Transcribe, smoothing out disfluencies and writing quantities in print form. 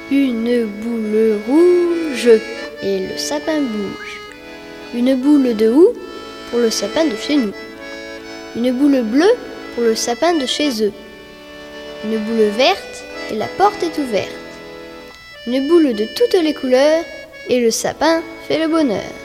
Une boule rouge et le sapin bouge. Une boule de houx pour le sapin de chez nous. Une boule bleue pour le sapin de chez eux. Une boule verte et la porte est ouverte. Une boule de toutes les couleurs et le sapin fait le bonheur.